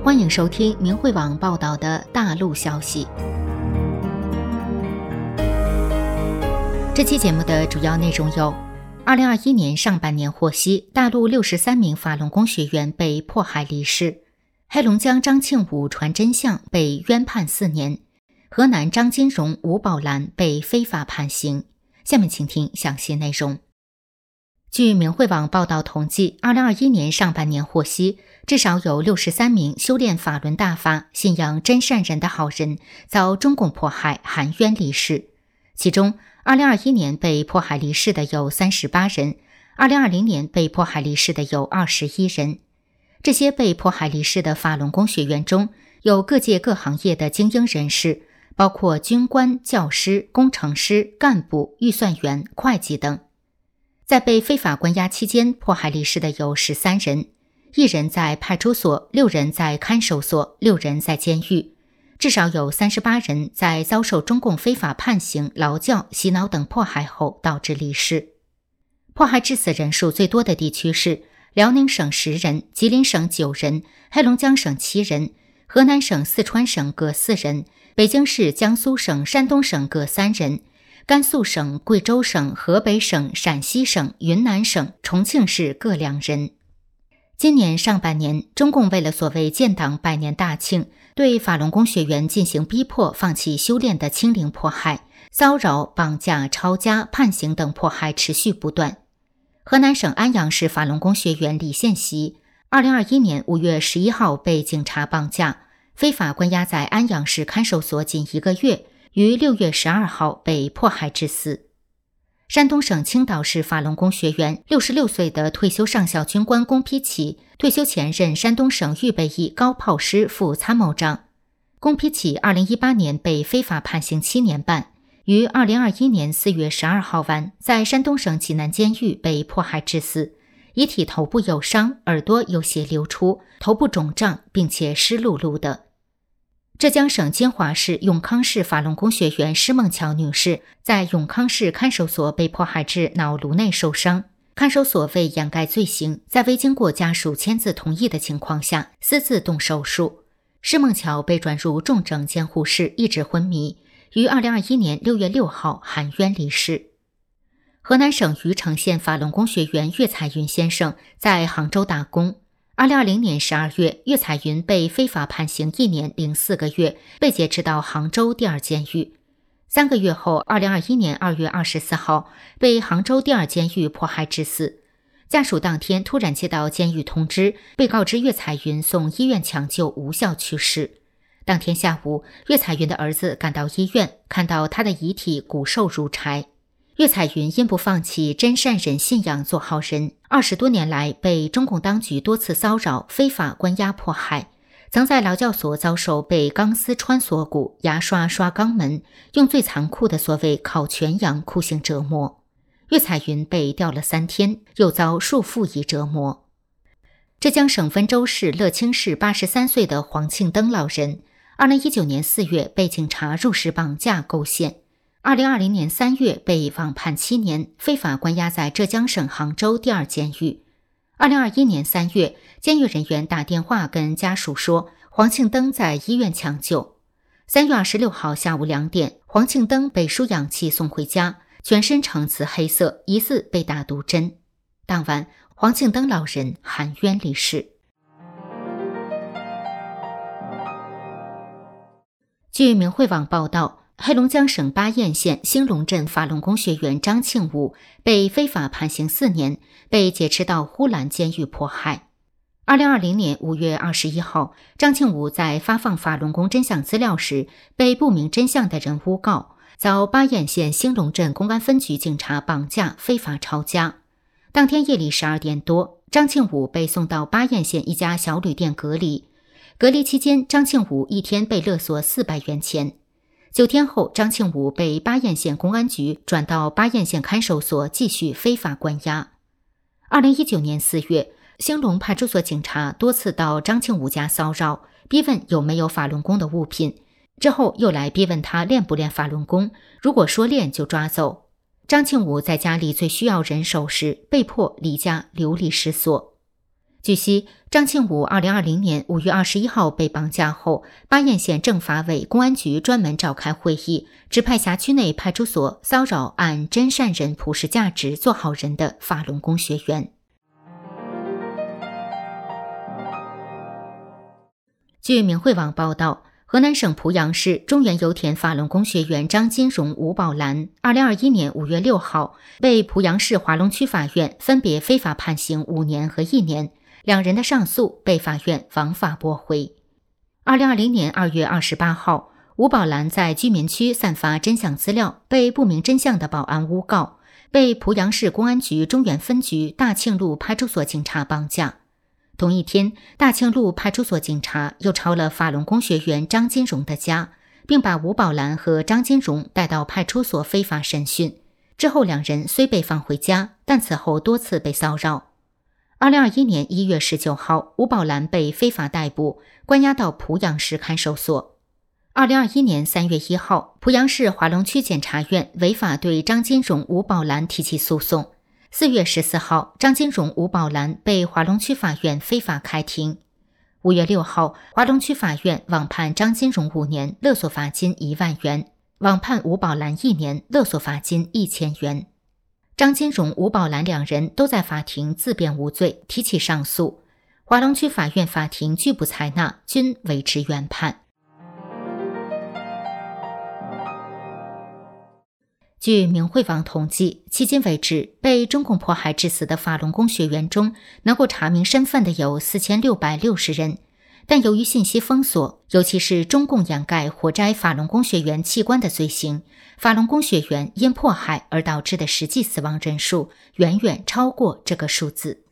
欢迎收听明慧网报道的大陆消息。这期节目的主要内容有：2021年上半年获悉，大陆63名法轮功学员被迫害离世；黑龙江张庆武传真相被冤判4年；河南张金荣、吴宝兰被非法判刑。下面请听详细内容。据明慧网报道统计，2021年上半年获悉，至少有63名修炼法轮大法、信仰真善人的好人遭中共迫害含冤离世。其中2021年被迫害离世的有38人，2020年被迫害离世的有21人。这些被迫害离世的法轮功学员中，有各界各行业的精英人士，包括军官、教师、工程师、干部、预算员、会计等。在被非法关押期间迫害离世的有13人，1人在派出所，6人在看守所，6人在监狱。至少有38人在遭受中共非法判刑、劳教、洗脑等迫害后导致离世。迫害致死人数最多的地区是辽宁省10人、吉林省9人、黑龙江省7人、河南省、四川省各4人、北京市、江苏省、山东省各3人、甘肃省、贵州省、河北省、陕西省、云南省、重庆市各2人。今年上半年，中共为了所谓建党100年大庆，对法轮功学员进行逼迫放弃修炼的清零迫害、骚扰、绑架、抄家、判刑等迫害持续不断。河南省安阳市法轮功学员李宪习2021年5月11号被警察绑架，非法关押在安阳市看守所仅1个月，于6月12号被迫害致死。山东省青岛市法轮功学员66岁的退休上校军官龚丕启，退休前任山东省预备役高炮师副参谋长。龚丕启2018年被非法判刑7年半，于2021年4月12号晚在山东省济南监狱被迫害致死，遗体头部有伤，耳朵有血流出，头部肿胀并且湿漉漉的。浙江省金华市永康市法轮功学员施梦桥女士在永康市看守所被迫害致脑颅内受伤，看守所为掩盖罪行，在未经过家属签字同意的情况下私自动手术。施梦桥被转入重症监护室，一直昏迷，于2021年6月6号含冤离世。河南省虞城县法轮功学员岳彩云先生在杭州打工。2020年12月，岳彩云被非法判刑1年零4个月，被劫持到杭州第2监狱。3个月后，2021年2月24号，被杭州第2监狱迫害致死。家属当天突然接到监狱通知，被告知岳彩云送医院抢救无效去世。当天下午，岳彩云的儿子赶到医院，看到他的遗体骨瘦如柴。岳彩云因不放弃真善忍信仰做好人，20多年来被中共当局多次骚扰、非法关押迫害，曾在劳教所遭受被钢丝穿锁骨、牙刷刷肛门，用最残酷的所谓烤全羊酷刑折磨。岳彩云被吊了3天，又遭数复以折磨。浙江省温州市乐清市83岁的黄庆登老人，2019年4月被警察入室绑架构陷。2020年3月被网判7年，非法关押在浙江省杭州第2监狱。2021年3月，监狱人员打电话跟家属说，黄庆登在医院抢救。3月26号下午2点，黄庆登被输氧气送回家，全身呈紫黑色，疑似被打毒针。当晚，黄庆登老人含冤离世。据明慧网报道，黑龙江省巴彦县兴隆镇法轮功学员张庆武被非法判刑4年，被劫持到呼兰监狱迫害。2020年5月21号，张庆武在发放法轮功真相资料时，被不明真相的人诬告，遭巴彦县兴隆镇公安分局警察绑架，非法抄家。当天夜里12点多，张庆武被送到巴彦县一家小旅店隔离。隔离期间，张庆武一天被勒索400元钱。9天后，张庆武被巴彦县公安局转到巴彦县看守所继续非法关押。2019年4月，兴隆派出所警察多次到张庆武家骚扰，逼问有没有法轮功的物品，之后又来逼问他练不练法轮功，如果说练就抓走。张庆武在家里最需要人手时，被迫离家流离失所。据悉， 张庆武2020年5月21号被绑架后，巴彦县政法委公安局专门召开会议，指派辖区内派出所骚扰按真善人普世价值做好人的法轮功学员。据明慧网报道，河南省濮阳市中原油田法轮功学员张金荣、吴宝兰2021年5月6号被濮阳市华龙区法院分别非法判刑5年和1年，两人的上诉被法院枉法驳回。2020年2月28号，吴宝兰在居民区散发真相资料，被不明真相的保安诬告，被濮阳市公安局中原分局大庆路派出所警察绑架。同一天，大庆路派出所警察又抄了法轮功学员张金荣的家，并把吴宝兰和张金荣带到派出所非法审讯。之后两人虽被放回家，但此后多次被骚扰。2021年1月19号，吴宝兰被非法逮捕，关押到濮阳市看守所。2021年3月1号，濮阳市华龙区检察院违法对张金荣、吴宝兰提起诉讼。4月14号，张金荣、吴宝兰被华龙区法院非法开庭。5月6号，华龙区法院网判张金荣5年，勒索罚金1万元；网判吴宝兰1年，勒索罚金1000元。张金荣、吴宝兰两人都在法庭自辩无罪，提起上诉。华龙区法院法庭拒不采纳，均维持原判。据明慧网统计，迄今为止，被中共迫害致死的法轮功学员中，能够查明身份的有4660人。但由于信息封锁，尤其是中共掩盖活摘法轮功学员器官的罪行，法轮功学员因迫害而导致的实际死亡人数远远超过这个数字。